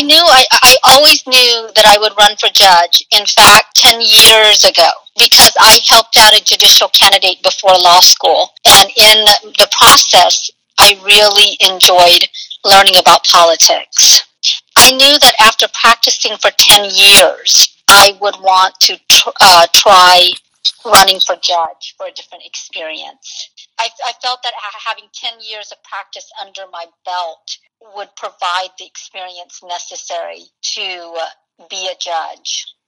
I always knew that I would run for judge. In fact, 10 years ago, because I helped out a judicial candidate before law school. And in the process, I really enjoyed learning about politics. I knew that after practicing for 10 years, I would want to try running for judge for a different experience. I felt that having 10 years of practice under my belt would provide the experience necessary to be a judge.